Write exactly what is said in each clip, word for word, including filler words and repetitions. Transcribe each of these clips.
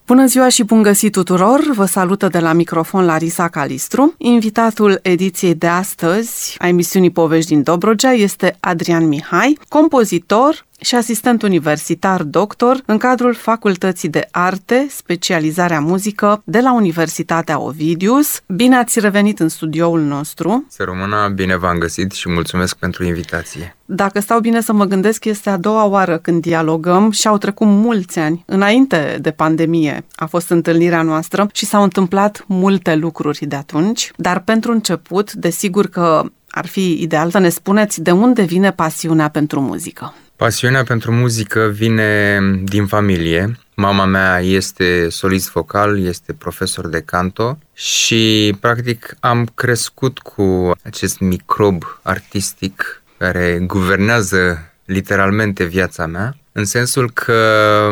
Bună ziua și bun găsit tuturor! Vă salută de la microfon Larisa Calistru. Invitatul ediției de astăzi a emisiunii Povești din Dobrogea este Adrian Mihai, compozitor și asistent universitar doctor în cadrul Facultății de Arte, specializarea muzică de la Universitatea Ovidius. Bine ați revenit în studioul nostru! Să rămână, bine v-am găsit și mulțumesc pentru invitație. Dacă stau bine să mă gândesc, este a doua oară când dialogăm și au trecut mulți ani. Înainte de pandemie a fost întâlnirea noastră și s-au întâmplat multe lucruri de atunci, dar pentru început, desigur că ar fi ideal să ne spuneți de unde vine pasiunea pentru muzică. Pasiunea pentru muzică vine din familie. Mama mea este solist vocal, este profesor de canto și practic am crescut cu acest microb artistic care guvernează literalmente viața mea, în sensul că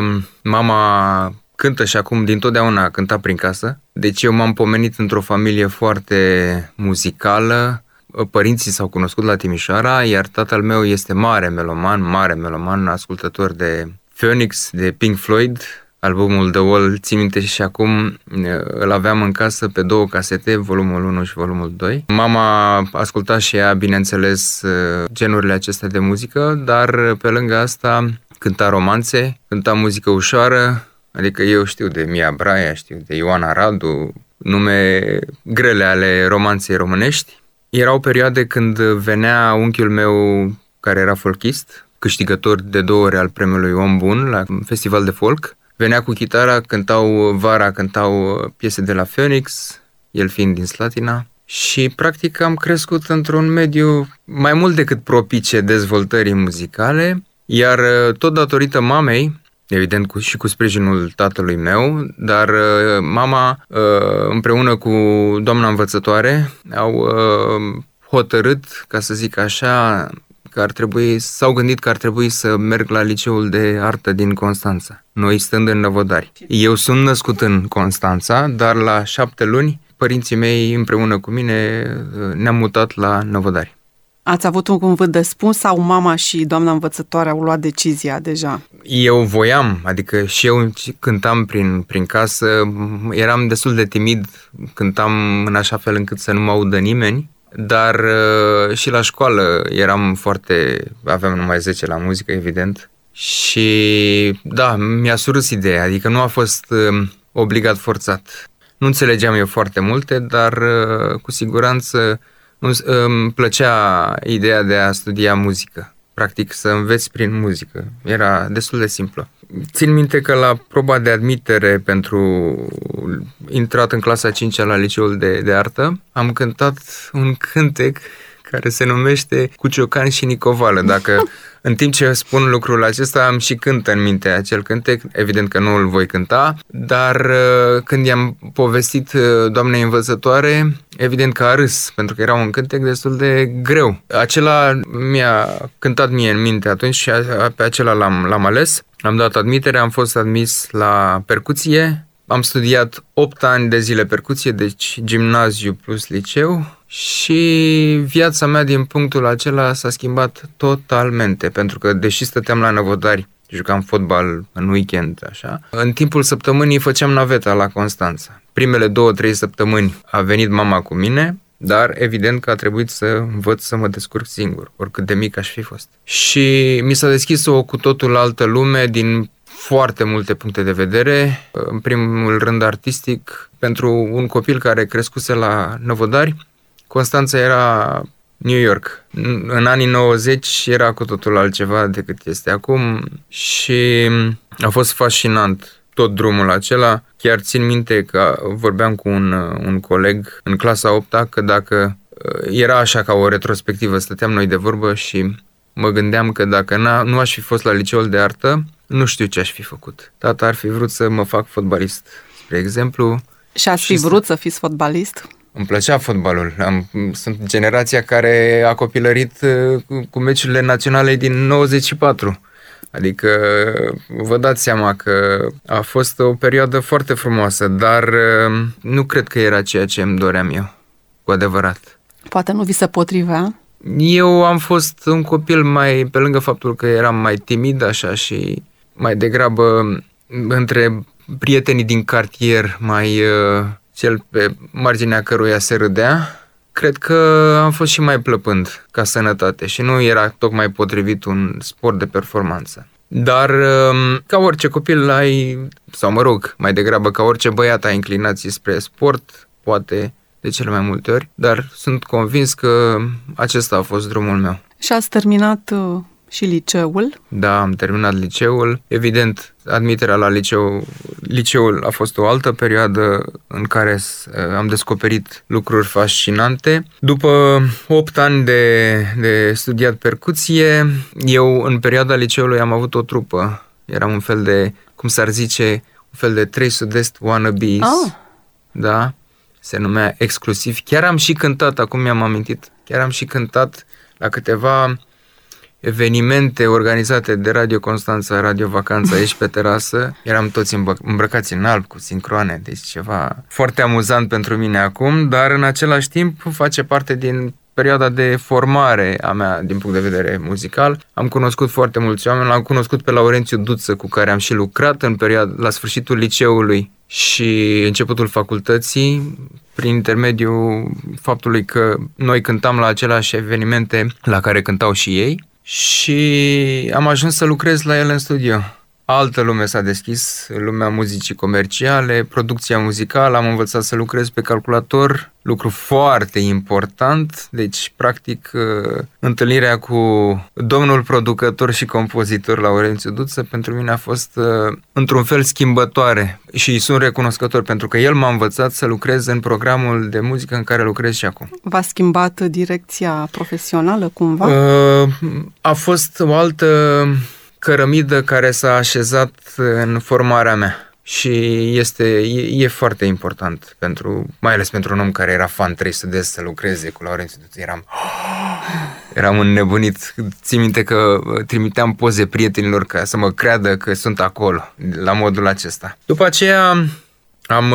mama cântă și acum dintotdeauna a cântat prin casă, deci eu m-am pomenit într-o familie foarte muzicală. Părinții s-au cunoscut la Timișoara, iar tatăl meu este mare meloman, mare meloman, ascultător de Phoenix, de Pink Floyd, albumul The Wall, țin minte și acum îl aveam în casă pe două casete, volumul unu și volumul doi. Mama asculta și ea, bineînțeles, genurile acestea de muzică, dar pe lângă asta cânta romanțe, cânta muzică ușoară, adică eu știu de Mia Braia, știu de Ioana Radu, nume grele ale romanței românești. Erau perioade când venea unchiul meu, care era folkist, câștigător de două ori al premiului Om Bun la festival de folk. Venea cu chitara, cântau vara, cântau piese de la Phoenix, el fiind din Slatina. Și practic am crescut într-un mediu mai mult decât propice dezvoltării muzicale, iar tot datorită mamei, evident cu, și cu sprijinul tatălui meu, dar uh, mama uh, împreună cu doamna învățătoare au uh, hotărât, ca să zic așa, că ar trebui, s-au gândit că ar trebui să merg la liceul de artă din Constanța, noi stând în Năvodari. Eu sunt născut în Constanța, dar la șapte luni părinții mei împreună cu mine uh, ne-am mutat la Năvodari. Ați avut un cuvânt de spus sau mama și doamna învățătoare au luat decizia deja? Eu voiam, adică și eu cântam prin, prin casă, eram destul de timid, cântam în așa fel încât să nu mă audă nimeni, dar uh, și la școală eram foarte, aveam numai zece la muzică, evident, și da, mi-a surâs ideea, adică nu a fost uh, obligat forțat. Nu înțelegeam eu foarte multe, dar uh, cu siguranță îmi plăcea ideea de a studia muzică, practic să înveți prin muzică. Era destul de simplă. Țin minte că la proba de admitere pentru intrat în clasa a cincea la liceul de, de artă, am cântat un cântec care se numește Cu ciocan și nicovală. Dacă în timp ce spun lucrul acesta am și cânt în minte acel cântec, evident că nu îl voi cânta, dar când i-am povestit doamnei învățătoare, evident că a râs, pentru că era un cântec destul de greu. Acela mi-a cântat mie în minte atunci și pe acela l-am, l-am ales. Am dat admitere, am fost admis la percuție, am studiat opt ani de zile percuție, deci gimnaziu plus liceu, și viața mea din punctul acela s-a schimbat totalmente, pentru că deși stăteam la Năvodari, jucam fotbal în weekend, așa, în timpul săptămânii făceam naveta la Constanța. Primele două, trei săptămâni a venit mama cu mine, dar evident că a trebuit să învăț să mă descurc singur, oricât de mic aș fi fost. Și mi s-a deschis o cu totul altă lume din foarte multe puncte de vedere, în primul rând artistic. Pentru un copil care crescuse la Năvodari, Constanța era New York. În anii nouăzeci era cu totul altceva decât este acum și a fost fascinant tot drumul acela. Chiar țin minte că vorbeam cu un, un coleg în clasa a opta că dacă era așa ca o retrospectivă, stăteam noi de vorbă și mă gândeam că dacă nu aș fi fost la liceul de artă, nu știu ce aș fi făcut. Tata ar fi vrut să mă fac fotbalist, spre exemplu. Și ați fi vrut să fiți fotbalist? Îmi plăcea fotbalul. Am, sunt generația care a copilărit cu, cu meciurile naționale din nouăzeci și patru. Adică vă dați seama că a fost o perioadă foarte frumoasă, dar nu cred că era ceea ce îmi doream eu, cu adevărat. Poate nu vi se potrivea? Eu am fost un copil mai, pe lângă faptul că eram mai timid așa și mai degrabă între prietenii din cartier, mai uh, cel pe marginea căruia se râdea, cred că am fost și mai plăpând ca sănătate și nu era tocmai potrivit un sport de performanță. Dar ca orice copil ai, sau mă rog, mai degrabă ca orice băiat ai inclinații spre sport, poate de cele mai multe ori, dar sunt convins că acesta a fost drumul meu. Și ați terminat uh, și liceul? Da, am terminat liceul. Evident, admiterea la liceu, liceul a fost o altă perioadă în care am descoperit lucruri fascinante. După opt ani de, de studiat percuție, eu în perioada liceului am avut o trupă. Eram un fel de, cum s-ar zice, un fel de trei sud-est wannabes. Oh. Da, se numea Exclusiv. Chiar am și cântat, acum mi-am amintit, chiar am și cântat la câteva evenimente organizate de Radio Constanța, Radio Vacanța, aici pe terasă. Eram toți îmbrăcați în alb, cu sincroane, deci ceva foarte amuzant pentru mine acum, dar în același timp face parte din perioada de formare a mea din punct de vedere muzical. Am cunoscut foarte mulți oameni, l-am cunoscut pe Laurențiu Duță, cu care am și lucrat în perioada, la sfârșitul liceului și începutul facultății, prin intermediul faptului că noi cântam la aceleași evenimente la care cântau și ei. Și am ajuns să lucrez la el în studio. Altă lume s-a deschis, lumea muzicii comerciale, producția muzicală, am învățat să lucrez pe calculator, lucru foarte important, deci practic întâlnirea cu domnul producător și compozitor Laurențiu Duță pentru mine a fost într-un fel schimbătoare și îi sunt recunoscător pentru că el m-a învățat să lucrez în programul de muzică în care lucrez și acum. V-a schimbat direcția profesională cumva? A fost o altă cărămidă care s-a așezat în formarea mea și este, e, e foarte important, pentru, mai ales pentru un om care era fan trei sud-est să lucreze cu Laurențiu Duță. Eram, eram înnebunit. Țin minte că trimiteam poze prietenilor ca să mă creadă că sunt acolo, la modul acesta. După aceea am,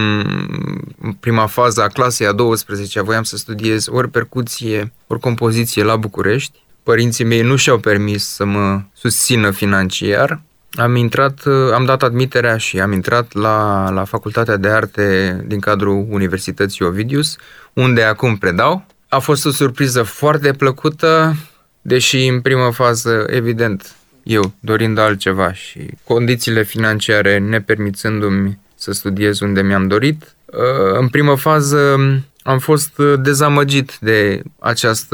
în prima fază a clasei a douăsprezecea, voiam să studiez ori percuție, ori compoziție la București. Părinții mei nu și-au permis să mă susțină financiar. Am intrat, am dat admiterea și am intrat la, la Facultatea de Arte din cadrul Universității Ovidius, unde acum predau. A fost o surpriză foarte plăcută, deși în prima fază, evident, eu dorind altceva și condițiile financiare nepermițându-mi să studiez unde mi-am dorit. În prima fază am fost dezamăgit de această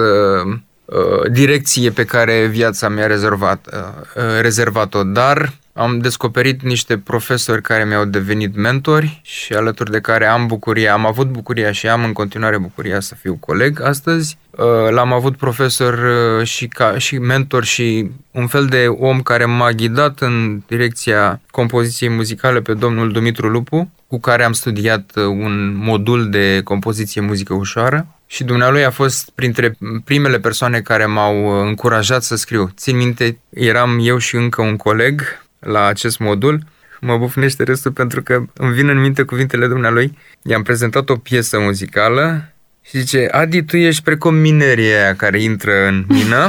direcție pe care viața mi-a rezervat, rezervat-o, dar am descoperit niște profesori care mi-au devenit mentori și alături de care am bucuria, am avut bucuria și am în continuare bucuria să fiu coleg astăzi. L-am avut profesor și, ca, și mentor și un fel de om care m-a ghidat în direcția compoziției muzicale pe domnul Dumitru Lupu, cu care am studiat un modul de compoziție muzică ușoară. Și dumnealui a fost printre primele persoane care m-au încurajat să scriu. Țin minte, eram eu și încă un coleg la acest modul. Mă bufnește restul pentru că îmi vin în minte cuvintele dumnealui. I-am prezentat o piesă muzicală și zice: Adi, tu ești precum minerii aia care intră în mină.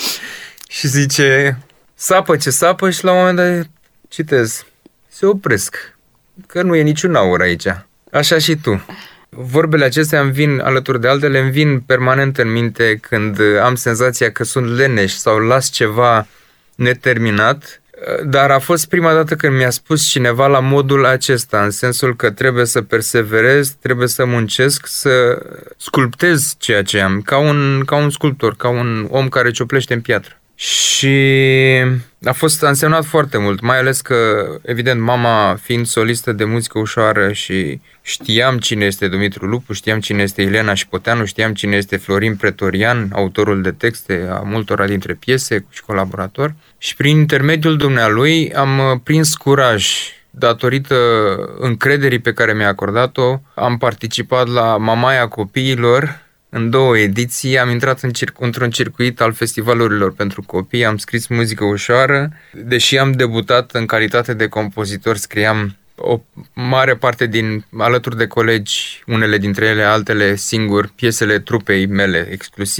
Și zice: sapă ce sapă, și la un moment dat citez: se opresc, că nu e niciun aur aici. Așa și tu. Vorbele acestea îmi vin, alături de altele, îmi vin permanent în minte când am senzația că sunt leneș sau las ceva neterminat, dar a fost prima dată când mi-a spus cineva la modul acesta, în sensul că trebuie să perseverez, trebuie să muncesc, să sculptez ceea ce am, ca un, ca un sculptor, ca un om care cioplește în piatră. Și a fost, a însemnat foarte mult, mai ales că, evident, mama fiind solistă de muzică ușoară și știam cine este Dumitru Lupu, știam cine este Elena Șipoteanu, știam cine este Florin Pretorian, autorul de texte a multora dintre piese și colaborator. Și prin intermediul dumnealui am prins curaj. Datorită încrederii pe care mi-a acordat-o, am participat la Mamaia Copiilor. În două ediții am intrat în circ- într-un circuit al festivalurilor pentru copii, am scris muzică ușoară, deși am debutat în calitate de compozitor, scriam o mare parte din, alături de colegi, unele dintre ele, altele singur, piesele trupei mele exclusiv.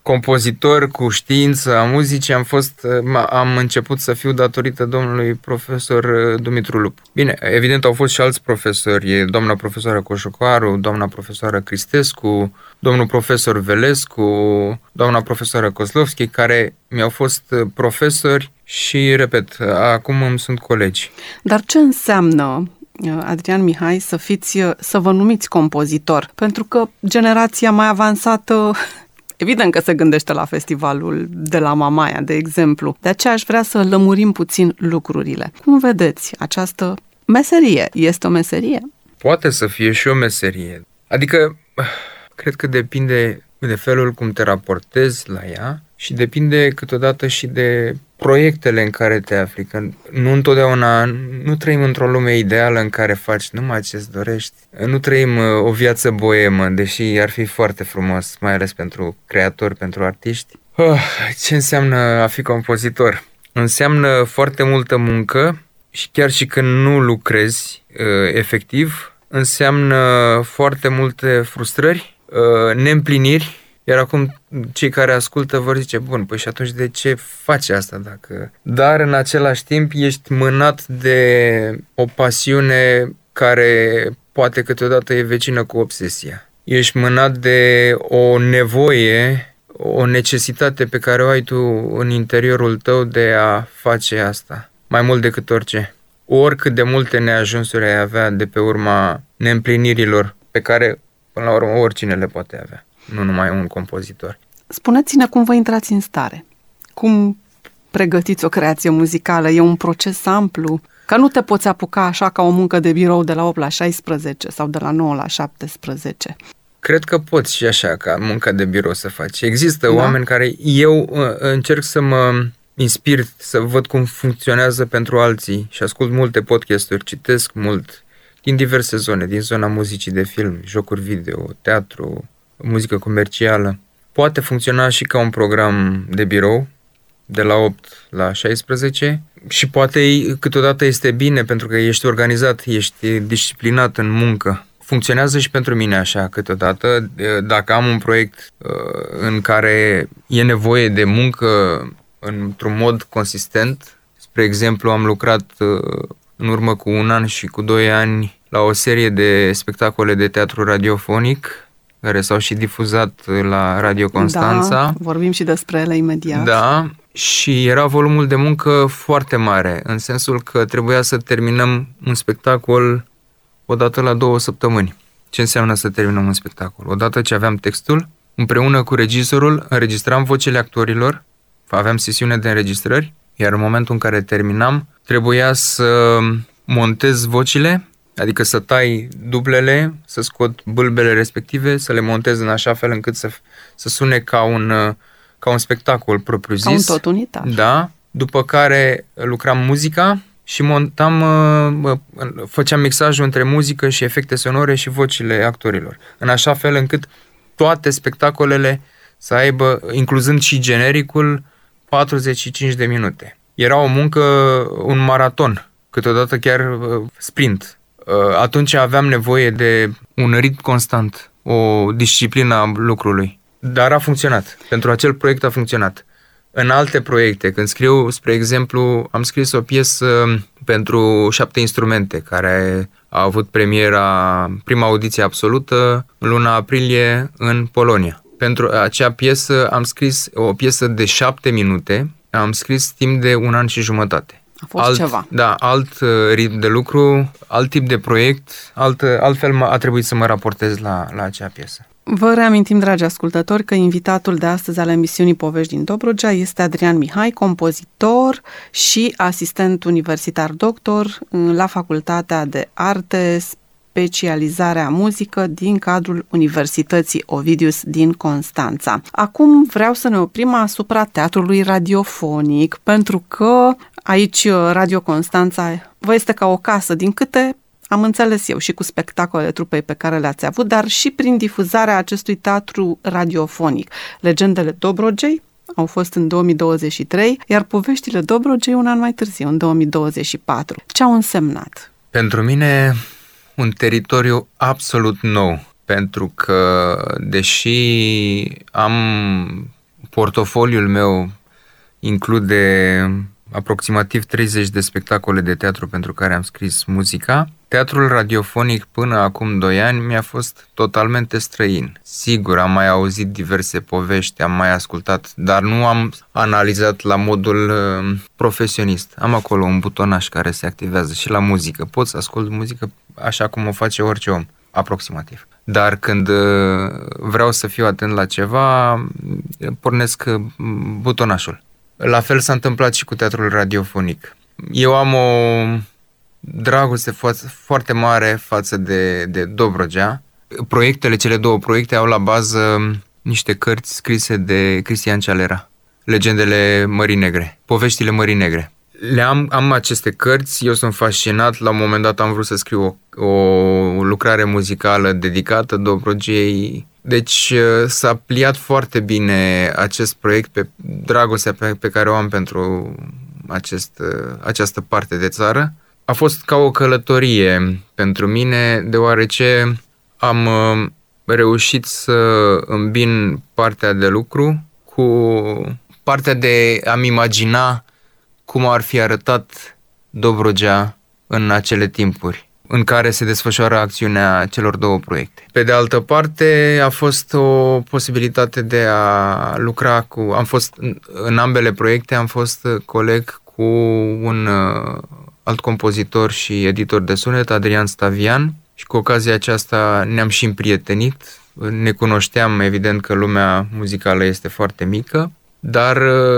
compozitor cu știință a muzicii am fost, am început să fiu datorită domnului profesor Dumitru Lup. Bine, evident au fost și alți profesori, doamna profesoară Coșocaru, doamna profesoară Cristescu, domnul profesor Velescu, doamna profesoară Kozlovski, care mi-au fost profesori și, repet, acum îmi sunt colegi. Dar ce înseamnă, Adrian Mihai, să fiți, să vă numiți compozitor? Pentru că generația mai avansată evident că se gândește la festivalul de la Mamaia, de exemplu. De aceea aș vrea să lămurim puțin lucrurile. Cum vedeți această meserie? Este o meserie? Poate să fie și o meserie. Adică, cred că depinde de felul cum te raportezi la ea și depinde câteodată și de proiectele în care te afli. Că nu întotdeauna, nu trăim într-o lume ideală în care faci numai ce-ți dorești. Nu trăim o viață boemă, deși ar fi foarte frumos, mai ales pentru creatori, pentru artiști. Oh, ce înseamnă a fi compozitor? Înseamnă foarte multă muncă și chiar și când nu lucrezi uh, efectiv, înseamnă foarte multe frustrări, uh, neîmpliniri. Iar acum cei care ascultă vor zice, bun, păi și atunci de ce faci asta? Dacă... Dar în același timp ești mânat de o pasiune care poate câteodată e vecină cu obsesia. Ești mânat de o nevoie, o necesitate pe care o ai tu în interiorul tău de a face asta. Mai mult decât orice. Oricât de multe neajunsuri ai avea de pe urma neîmplinirilor pe care, până la urmă, oricine le poate avea. Nu numai un compozitor. Spuneți-ne cum vă intrați în stare. Cum pregătiți o creație muzicală? E un proces amplu? Că nu te poți apuca așa ca o muncă de birou de la opt la șaisprezece sau de la nouă la șaptesprezece. Cred că poți și așa ca munca de birou să faci. Există da? oameni care eu încerc să mă inspir, să văd cum funcționează pentru alții și ascult multe podcasturi, citesc mult din diverse zone, din zona muzicii de film, jocuri video, teatru, muzică comercială. Poate funcționa și ca un program de birou, de la opt la șaisprezece și poate câteodată este bine pentru că ești organizat, ești disciplinat în muncă. Funcționează și pentru mine așa câteodată. Dacă am un proiect în care e nevoie de muncă într-un mod consistent, spre exemplu am lucrat în urmă cu un an și cu doi ani la o serie de spectacole de teatru radiofonic care s-au și difuzat la Radio Constanța. Da, vorbim și despre ele imediat. Da, și era volumul de muncă foarte mare, în sensul că trebuia să terminăm un spectacol odată la două săptămâni. Ce înseamnă să terminăm un spectacol? Odată ce aveam textul, împreună cu regizorul, înregistram vocile actorilor, aveam sesiune de înregistrări, iar în momentul în care terminam, trebuia să montez vocile, adică să tai dublele, să scot bâlbele respective, să le montez în așa fel încât să, să sune ca un, ca un spectacol propriu-zis. Ca un tot unitar. Da. După care lucram muzica și montam, făceam mixajul între muzică și efecte sonore și vocile actorilor. În așa fel încât toate spectacolele să aibă, incluzând și genericul, patruzeci și cinci de minute. Era o muncă, un maraton, câteodată chiar sprint. Atunci aveam nevoie de un ritm constant, o disciplină a lucrului. Dar a funcționat. Pentru acel proiect a funcționat. În alte proiecte, când scriu, spre exemplu, am scris o piesă pentru șapte instrumente, care a avut premiera, prima audiție absolută, în luna aprilie, în Polonia. Pentru acea piesă am scris o piesă de șapte minute, am scris timp de un an și jumătate. A fost alt, ceva. Da, alt uh, ritm de lucru, alt tip de proiect, alt, altfel a trebuit să mă raportez la, la acea piesă. Vă reamintim, dragi ascultători, că invitatul de astăzi al emisiunii Povești din Dobrogea este Adrian Mihai, compozitor și asistent universitar doctor la Facultatea de Arte, specializarea muzică din cadrul Universității Ovidius din Constanța. Acum vreau să ne oprim asupra teatrului radiofonic, pentru că aici Radio Constanța vă este ca o casă, din câte am înțeles eu, și cu spectacolele trupei pe care le-ați avut, dar și prin difuzarea acestui teatru radiofonic. Legendele Dobrogei au fost în două mii douăzeci și trei, iar Poveștile Dobrogei un an mai târziu, în două mii douăzeci și patru. Ce au însemnat? Pentru mine, un teritoriu absolut nou, pentru că, deși am portofoliul meu include aproximativ treizeci de spectacole de teatru pentru care am scris muzica. Teatrul radiofonic până acum doi ani mi-a fost totalmente străin. Sigur, am mai auzit diverse povești, am mai ascultat, dar nu am analizat la modul uh, profesionist. Am acolo un butonaș care se activează și la muzică. Pot să ascult muzică așa cum o face orice om, aproximativ. Dar când uh, vreau să fiu atent la ceva, pornesc uh, butonașul. La fel s-a întâmplat și cu teatrul radiofonic. Eu am o dragoste foarte mare față de, de Dobrogea. Proiectele, cele două proiecte au la bază niște cărți scrise de Cristian Cialera. Legendele Mării Negre, poveștile Mării Negre. Le am, am aceste cărți, eu sunt fascinat. La un moment dat am vrut să scriu o, o lucrare muzicală dedicată Dobrogei. Deci s-a pliat foarte bine acest proiect pe dragostea pe, pe care o am pentru acest, această parte de țară. A fost ca o călătorie pentru mine, deoarece am reușit să îmbin partea de lucru cu partea de a-mi imagina cum ar fi arătat Dobrogea în acele timpuri în care se desfășoară acțiunea celor două proiecte. Pe de altă parte, a fost o posibilitate de a lucra cu... Am fost în ambele proiecte, am fost coleg cu un alt compozitor și editor de sunet, Adrian Stavian, și cu ocazia aceasta ne-am și împrietenit. Ne cunoșteam, evident că lumea muzicală este foarte mică, dar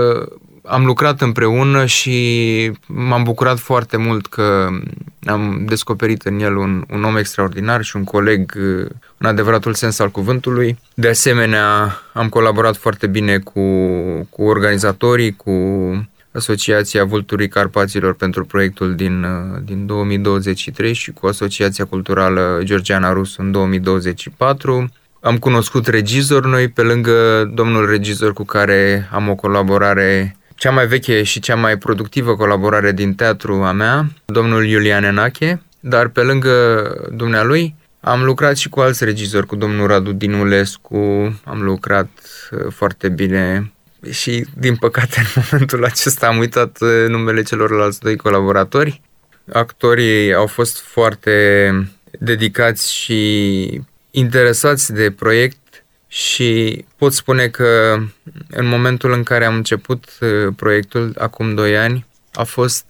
am lucrat împreună și m-am bucurat foarte mult că am descoperit în el un, un om extraordinar și un coleg în adevăratul sens al cuvântului. De asemenea, am colaborat foarte bine cu, cu organizatorii, cu Asociația Vulturii Carpaților pentru proiectul din, din două mii douăzeci și trei și cu Asociația Culturală Georgiana Rusu în două mii douăzeci și patru. Am cunoscut regizori noi, pe lângă domnul regizor cu care am o colaborare, cea mai veche și cea mai productivă colaborare din teatru a mea, domnul Iulian Enache, dar pe lângă dumnealui am lucrat și cu alți regizori, cu domnul Radu Dinulescu, am lucrat foarte bine și, din păcate, în momentul acesta am uitat numele celorlalți doi colaboratori. Actorii au fost foarte dedicați și interesați de proiect și pot spune că în momentul în care am început proiectul, acum doi ani, a fost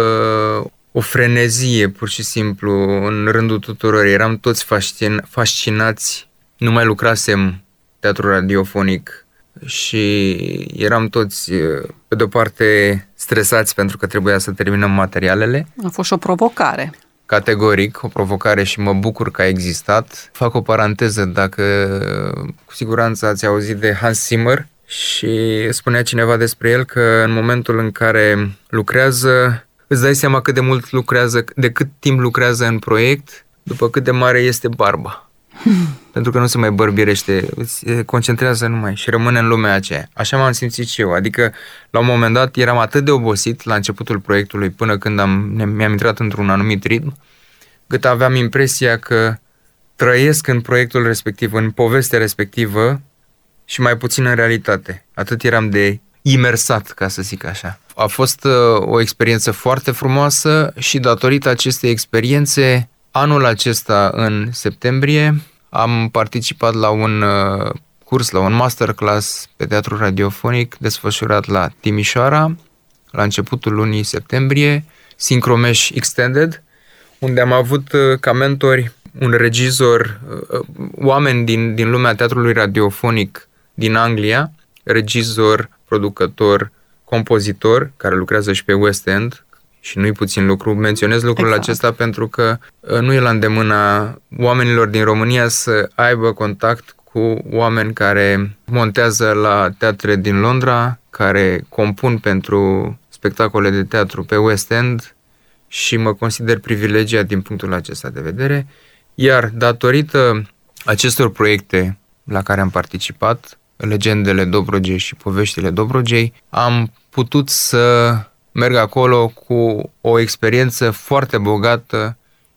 uh, o frenezie, pur și simplu, în rândul tuturor. Eram toți fascin- fascinați, nu mai lucrasem teatru radiofonic și eram toți, pe de-o parte, stresați pentru că trebuia să terminăm materialele. A fost și o provocare. Categoric, o provocare și mă bucur că a existat. Fac o paranteză, dacă cu siguranță ați auzit de Hans Zimmer și spunea cineva despre el că în momentul în care lucrează, îți dai seama cât de mult lucrează, de cât timp lucrează în proiect, după cât de mare este barba. Pentru că nu se mai bărbirește, se concentrează numai și rămâne în lumea aceea. Așa m-am simțit și eu, adică la un moment dat eram atât de obosit la începutul proiectului până când am, mi-am intrat într-un anumit ritm, cât aveam impresia că trăiesc în proiectul respectiv, în povestea respectivă și mai puțin în realitate. Atât eram de imersat, ca să zic așa. A fost uh, o experiență foarte frumoasă și datorită acestei experiențe, anul acesta, în septembrie, am participat la un uh, curs, la un masterclass pe teatru radiofonic desfășurat la Timișoara, la începutul lunii septembrie, Synchromesh Extended, unde am avut uh, ca mentori un regizor, uh, oameni din, din lumea teatrului radiofonic din Anglia, regizor, producător, compozitor, care lucrează și pe West End, și nu-i puțin lucru. Menționez lucrul exact. acesta pentru că nu e la îndemâna oamenilor din România să aibă contact cu oameni care montează la teatre din Londra, care compun pentru spectacole de teatru pe West End și mă consider privilegiat din punctul acesta de vedere. Iar datorită acestor proiecte la care am participat, Legendele Dobrogei și Poveștile Dobrogei, am putut să merg acolo cu o experiență foarte bogată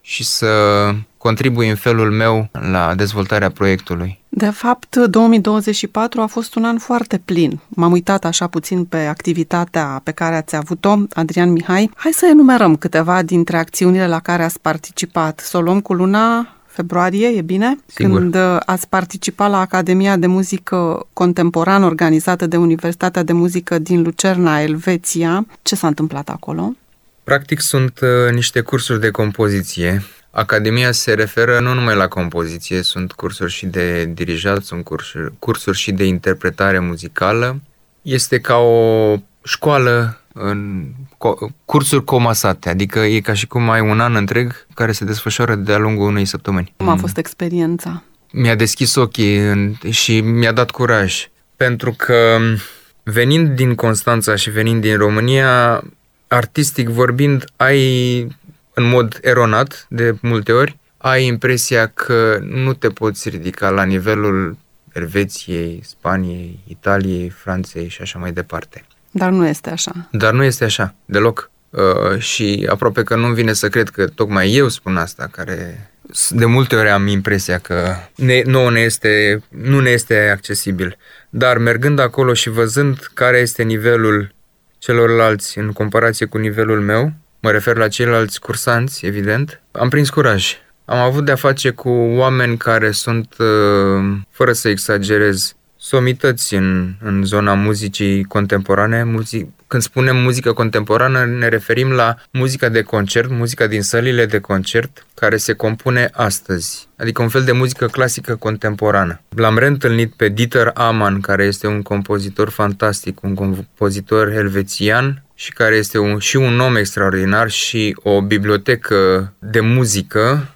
și să contribui în felul meu la dezvoltarea proiectului. De fapt, două mii douăzeci și patru a fost un an foarte plin. M-am uitat așa puțin pe activitatea pe care ați avut-o, Adrian Mihai. Hai să enumerăm câteva dintre acțiunile la care ați participat. Să o luăm cu luna februarie, e bine? Sigur. Când ați participat la Academia de Muzică Contemporană organizată de Universitatea de Muzică din Lucerna, Elveția. Ce s-a întâmplat acolo? Practic sunt uh, niște cursuri de compoziție. Academia se referă nu numai la compoziție, sunt cursuri și de dirijat, sunt cursuri, cursuri și de interpretare muzicală. Este ca o școală în cursuri comasate, adică e ca și cum ai un an întreg care se desfășoară de-a lungul unei săptămâni. Cum a fost experiența? Mi-a deschis ochii și mi-a dat curaj, pentru că venind din Constanța și venind din România, artistic vorbind, ai în mod eronat de multe ori, ai impresia că nu te poți ridica la nivelul Elveției, Spaniei, Italiei, Franței și așa mai departe. Dar nu este așa. Dar nu este așa, deloc. Uh, și aproape că nu-mi vine să cred că tocmai eu spun asta, care de multe ori am impresia că ne, nouă ne este, nu ne este accesibil. Dar mergând acolo și văzând care este nivelul celorlalți în comparație cu nivelul meu, mă refer la ceilalți cursanți, evident, am prins curaj. Am avut de-a face cu oameni care sunt, fără să exagerez, somități în, în zona muzicii contemporane. Muzic, când spunem muzică contemporană, ne referim la muzica de concert, muzica din sălile de concert, care se compune astăzi. Adică un fel de muzică clasică contemporană. L-am reîntâlnit pe Dieter Amann, care este un compozitor fantastic, un compozitor elvețian, și care este un, și un om extraordinar și o bibliotecă de muzică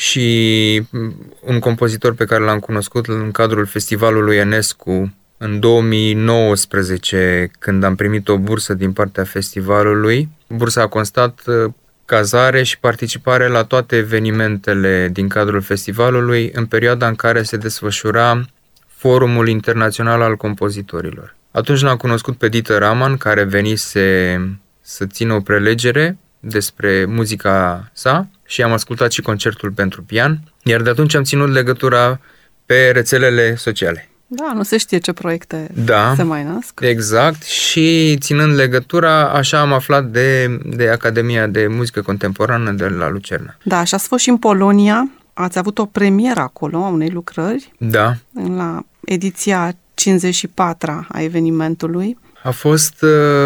și un compozitor pe care l-am cunoscut în cadrul festivalului Enescu în două mii nouăsprezece, când am primit o bursă din partea festivalului. Bursa a constat cazare și participare la toate evenimentele din cadrul festivalului în perioada în care se desfășura Forumul Internațional al Compozitorilor. Atunci l-am cunoscut pe Dieter Amann, care venise să țină o prelegere despre muzica sa și am ascultat și concertul pentru pian, iar de atunci am ținut legătura pe rețelele sociale. Da, nu se știe ce proiecte da, se mai nasc. Exact, și ținând legătura, așa am aflat de, de Academia de Muzică Contemporană de la Lucerna. Da, și ați fost și în Polonia, ați avut o premieră acolo a unei lucrări. Da. La ediția cincizeci și patru a evenimentului. A fost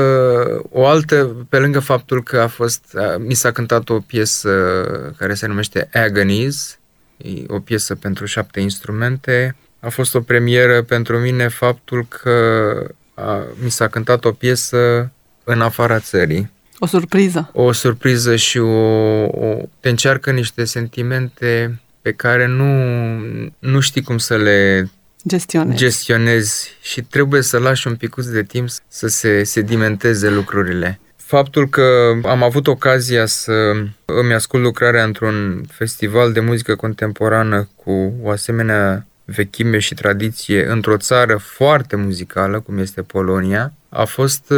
uh, o altă, pe lângă faptul că a fost, uh, mi s-a cântat o piesă care se numește Agonies, o piesă pentru șapte instrumente. A fost o premieră pentru mine faptul că a, mi s-a cântat o piesă în afara țării. O surpriză. O surpriză și o, o te încearcă niște sentimente pe care nu, nu știi cum să le gestionezi. gestionezi și trebuie să lași un picuț de timp să se sedimenteze lucrurile. Faptul că am avut ocazia să îmi ascult lucrarea într-un festival de muzică contemporană cu o asemenea vechime și tradiție într-o țară foarte muzicală, cum este Polonia, a fost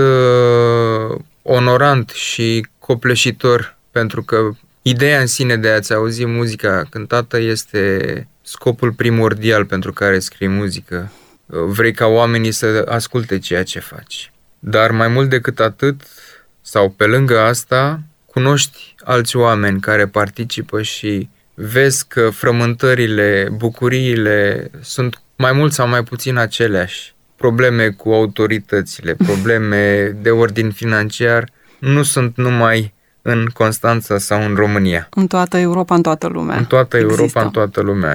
uh, onorant și copleșitor, pentru că ideea în sine de a-ți auzi muzica cântată este scopul primordial pentru care scrii muzică. Vrei ca oamenii să asculte ceea ce faci. Dar mai mult decât atât, sau pe lângă asta, cunoști alți oameni care participă și vezi că frământările, bucuriile sunt mai mult sau mai puțin aceleași. Probleme cu autoritățile, probleme de ordin financiar nu sunt numai în Constanța sau în România. În toată Europa, în toată lumea. În toată Europa, există. în toată lumea.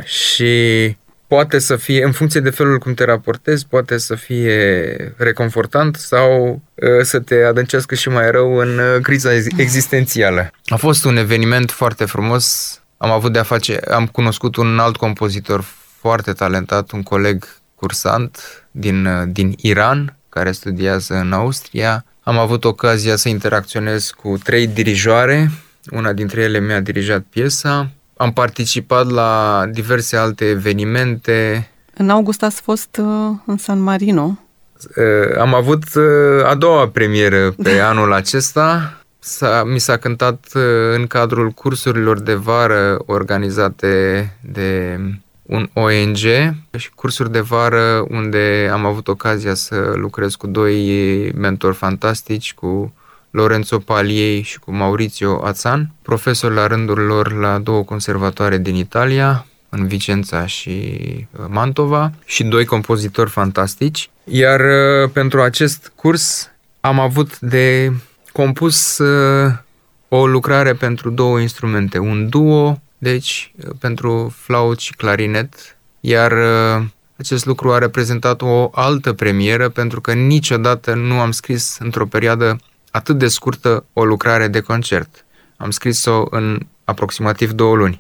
Și poate să fie, în funcție de felul cum te raportezi, poate să fie reconfortant sau uh, să te adâncească și mai rău în uh, criza existențială. A fost un eveniment foarte frumos. Am avut de-a face, am cunoscut un alt compozitor foarte talentat, un coleg cursant din, uh, din Iran, care studiază în Austria. Am avut ocazia să interacționez cu trei dirijoare, una dintre ele mi-a dirijat piesa. Am participat la diverse alte evenimente. În august ați fost uh, în San Marino. Uh, am avut uh, a doua premieră pe anul acesta. S-a, mi s-a cântat în cadrul cursurilor de vară organizate de un O N G și cursuri de vară unde am avut ocazia să lucrez cu doi mentori fantastici, cu Lorenzo Paliei și cu Maurizio Azzan, profesori la rândul lor la două conservatoare din Italia, în Vicența și Mantova, și doi compozitori fantastici. Iar pentru acest curs am avut de compus o lucrare pentru două instrumente, un duo, deci pentru flaut și clarinet, iar acest lucru a reprezentat o altă premieră pentru că niciodată nu am scris într-o perioadă atât de scurtă o lucrare de concert. Am scris-o în aproximativ două luni.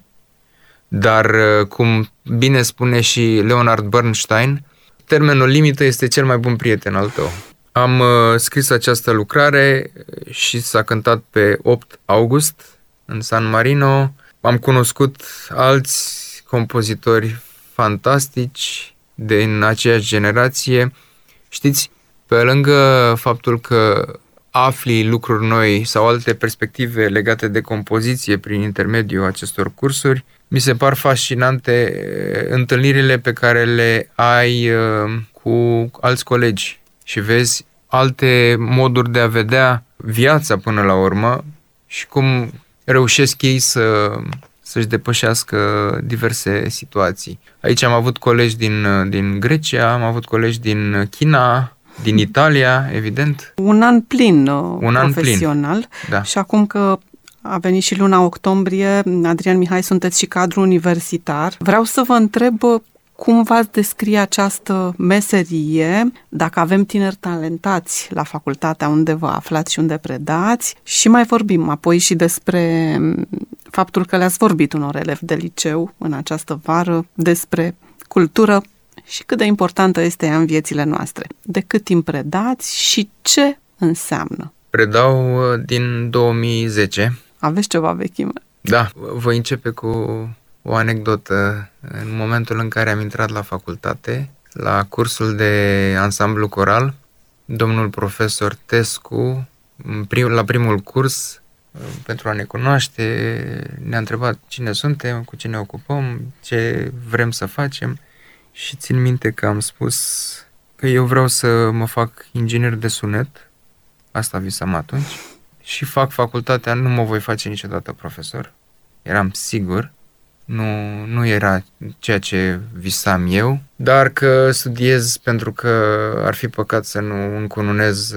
Dar, cum bine spune și Leonard Bernstein, termenul limită este cel mai bun prieten al tău. Am uh, scris această lucrare și s-a cântat pe opt august în San Marino. Am cunoscut alți compozitori fantastici din aceeași generație. Știți, pe lângă faptul că afli lucruri noi sau alte perspective legate de compoziție prin intermediul acestor cursuri, mi se par fascinante întâlnirile pe care le ai cu alți colegi și vezi alte moduri de a vedea viața până la urmă și cum reușesc ei să, să-și depășească diverse situații. Aici am avut colegi din, din Grecia, am avut colegi din China, din Italia, evident. Un an plin Un profesional. An plin. Da. Și acum că a venit și luna octombrie, Adrian Mihai, sunteți și cadru universitar. Vreau să vă întreb cum v-ați descrie această meserie, dacă avem tineri talentați la facultatea unde vă aflați și unde predați, și mai vorbim apoi și despre faptul că le-ați vorbit unor elevi de liceu în această vară despre cultură și cât de importantă este ea în viețile noastre. De cât timp predați și ce înseamnă? Predau din două mii zece. Aveți ceva vechime? Da, voi începe cu o anecdotă. În momentul în care am intrat la facultate, la cursul de ansamblu coral, domnul profesor Tescu, la primul curs, pentru a ne cunoaște, ne-a întrebat cine suntem, cu ce ne ocupăm, ce vrem să facem. Și țin minte că am spus că eu vreau să mă fac inginer de sunet, asta visam atunci, și fac facultatea, nu mă voi face niciodată profesor. Eram sigur, nu, nu era ceea ce visam eu, dar că studiez pentru că ar fi păcat să nu încununez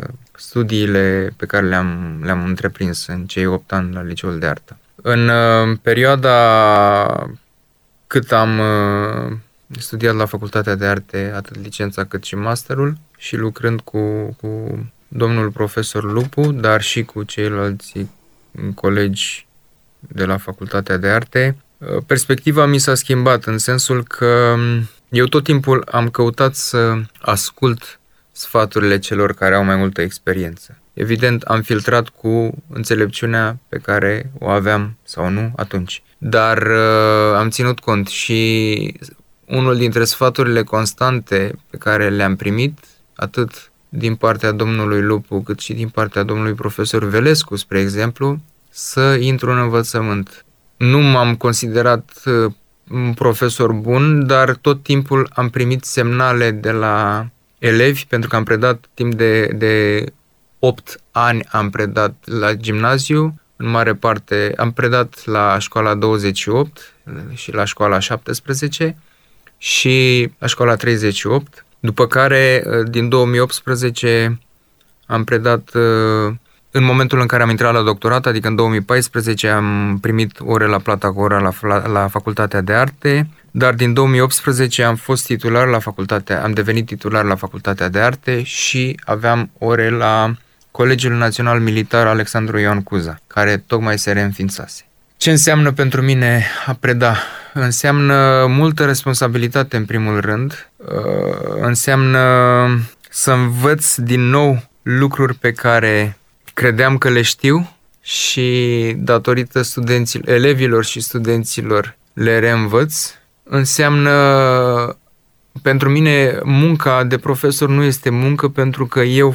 studiile pe care le-am, le-am întreprins în cei opt ani la Liceul de Artă. În uh, perioada cât am uh, studiat la Facultatea de Arte, atât licența cât și masterul, și lucrând cu, cu domnul profesor Lupu, dar și cu ceilalți colegi de la Facultatea de Arte, perspectiva mi s-a schimbat în sensul că eu tot timpul am căutat să ascult sfaturile celor care au mai multă experiență. Evident, am filtrat cu înțelepciunea pe care o aveam sau nu atunci, dar uh, am ținut cont și unul dintre sfaturile constante pe care le-am primit, atât din partea domnului Lupu, cât și din partea domnului profesor Velescu, spre exemplu, să intru în învățământ. Nu m-am considerat un profesor bun, dar tot timpul am primit semnale de la elevi, pentru că am predat timp de, de opt ani, am predat la gimnaziu, în mare parte am predat la școala douăzeci și opt și la școala șaptesprezece și la școala treizeci și opt, după care din două mii optsprezece am predat în momentul în care am intrat la doctorat, adică în două mii paisprezece am primit ore la plata cu ora la, la Facultatea de Arte, dar din două mii optsprezece am fost titular la facultatea, am devenit titular la Facultatea de Arte și aveam ore la Colegiul Național Militar Alexandru Ioan Cuza, care tocmai se reînființase. Ce înseamnă pentru mine a preda? Înseamnă multă responsabilitate în primul rând, înseamnă să învăț din nou lucruri pe care credeam că le știu și datorită studenților, elevilor și studenților le reînvăț. Înseamnă, pentru mine, munca de profesor nu este muncă pentru că eu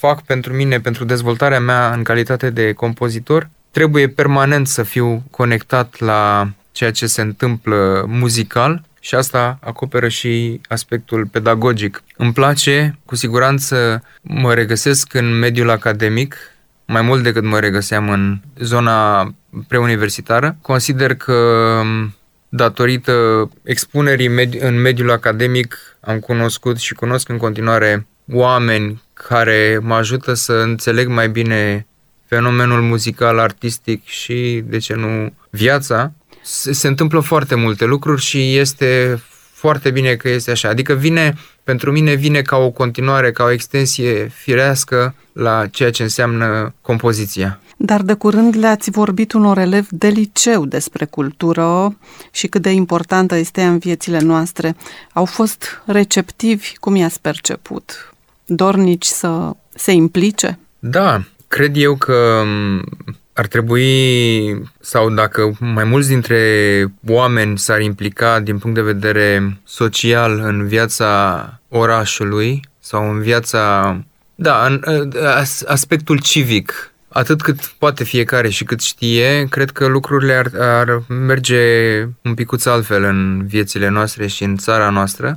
fac pentru mine, pentru dezvoltarea mea în calitate de compozitor, trebuie permanent să fiu conectat la ceea ce se întâmplă muzical și asta acoperă și aspectul pedagogic. Îmi place, cu siguranță mă regăsesc în mediul academic, mai mult decât mă regăseam în zona preuniversitară. Consider că datorită expunerii în mediul academic am cunoscut și cunosc în continuare oameni care mă ajută să înțeleg mai bine fenomenul muzical, artistic și, de ce nu, viața. Se, se întâmplă foarte multe lucruri și este foarte bine că este așa. Adică vine, pentru mine vine ca o continuare, ca o extensie firească la ceea ce înseamnă compoziția. Dar de curând le-ați vorbit unor elevi de liceu despre cultură și cât de importantă este ea în viețile noastre. Au fost receptivi? Cum i-ați perceput? Dornici să se implice? Da, cred eu că ar trebui, sau dacă mai mulți dintre oameni s-ar implica din punct de vedere social în viața orașului sau în viața, da, în aspectul civic, atât cât poate fiecare și cât știe, cred că lucrurile ar, ar merge un picuț altfel în viețile noastre și în țara noastră.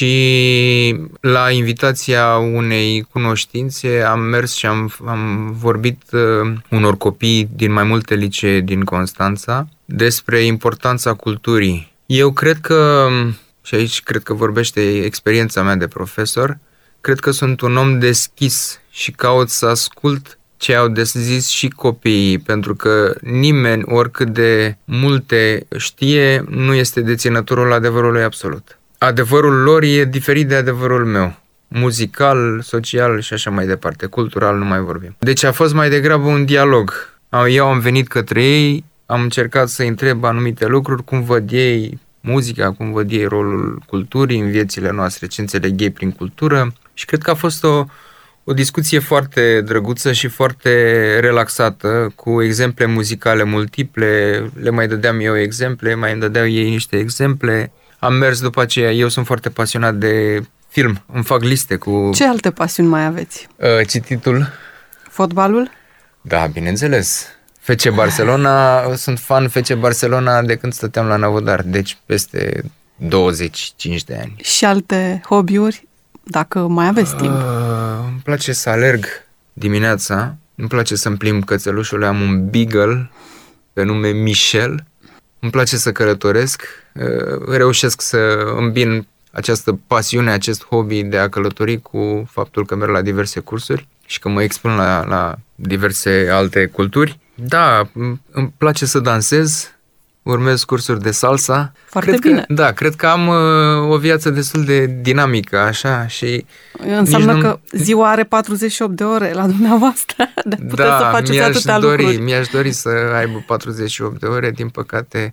Și la invitația unei cunoștințe am mers și am, am vorbit uh, unor copii din mai multe licee din Constanța despre importanța culturii. Eu cred că, și aici cred că vorbește experiența mea de profesor, cred că sunt un om deschis și caut să ascult ce au de zis și copiii, pentru că nimeni, oricât de multe știe, nu este deținătorul adevărului absolut. Adevărul lor e diferit de adevărul meu. Muzical, social și așa mai departe. Cultural nu mai vorbim. Deci a fost mai degrabă un dialog. Eu am venit către ei, am încercat să întreb anumite lucruri, cum văd ei muzica, cum văd ei rolul culturii în viețile noastre, ce înțeleg ei prin cultură. Și cred că a fost o O discuție foarte drăguță și foarte relaxată, cu exemple muzicale multiple, le mai dădeam eu exemple, mai îmi dădeau ei niște exemple. Am mers după aceea, eu sunt foarte pasionat de film, îmi fac liste cu... Ce alte pasiuni mai aveți? Uh, cititul. Fotbalul? Da, bineînțeles. F C Barcelona, sunt fan F C Barcelona de când stăteam la Năvodar, deci peste douăzeci și cinci de ani. Și alte hobby-uri? Dacă mai aveți timp. Uh, îmi place să alerg dimineața, îmi place să-mi plimb cățelușul, am un beagle pe nume Michel, îmi place să călătoresc, uh, reușesc să îmbin această pasiune, acest hobby de a călători cu faptul că merg la diverse cursuri și că mă expun la, la diverse alte culturi. Da, îmi place să dansez, urmez cursuri de salsa. Foarte cred bine. Că, da, cred că am uh, o viață destul de dinamică, așa, și... Înseamnă nu... că ziua are patruzeci și opt de ore la dumneavoastră, de puteți da, să faceți mi-aș atâtea dori, lucruri. mi-aș dori să aibă patruzeci și opt de ore, din păcate,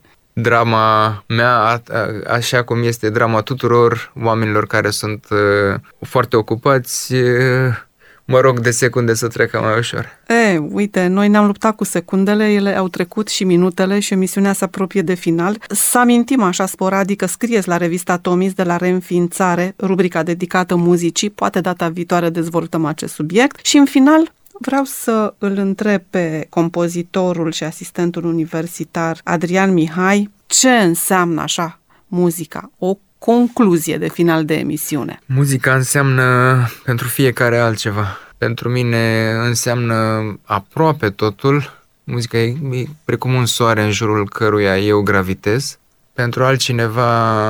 drama mea, a, a, așa cum este drama tuturor oamenilor care sunt uh, foarte ocupați, uh, mă rog de secunde să treacă mai ușor. E, uite, noi ne-am luptat cu secundele, ele au trecut și minutele și emisiunea se apropie de final. Să amintim așa sporadică, scrieți la revista Tomis de la Reînființare, rubrica dedicată muzicii, poate data viitoare dezvoltăm acest subiect. Și în final vreau să îl întreb pe compozitorul și asistentul universitar Adrian Mihai ce înseamnă așa muzica, o concluzie de final de emisiune. Muzica înseamnă pentru fiecare altceva. Pentru mine înseamnă aproape totul. Muzica e, e precum un soare în jurul căruia eu gravitez. Pentru altcineva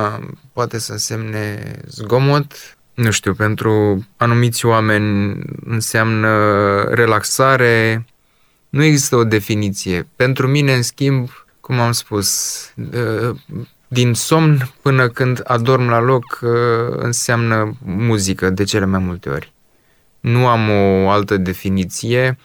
poate să însemne zgomot. Nu știu, pentru anumiți oameni înseamnă relaxare. Nu există o definiție. Pentru mine, în schimb, cum am spus, din somn până când adorm la loc înseamnă muzică de cele mai multe ori. Nu am o altă definiție.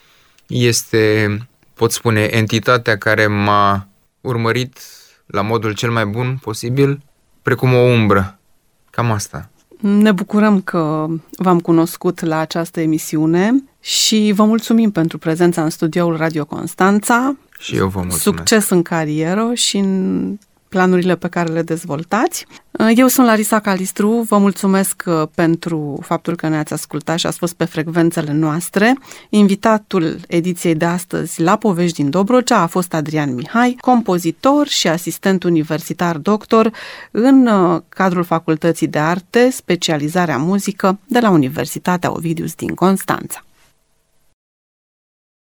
Este, pot spune, entitatea care m-a urmărit la modul cel mai bun posibil, precum o umbră. Cam asta. Ne bucurăm că v-am cunoscut la această emisiune și vă mulțumim pentru prezența în studioul Radio Constanța. Și eu vă mulțumesc. Succes în carieră și în planurile pe care le dezvoltați. Eu sunt Larisa Calistru, vă mulțumesc pentru faptul că ne-ați ascultat și ați fost pe frecvențele noastre. Invitatul ediției de astăzi la Povești din Dobrogea a fost Adrian Mihai, compozitor și asistent universitar doctor în cadrul Facultății de Arte, specializarea muzică de la Universitatea Ovidius din Constanța.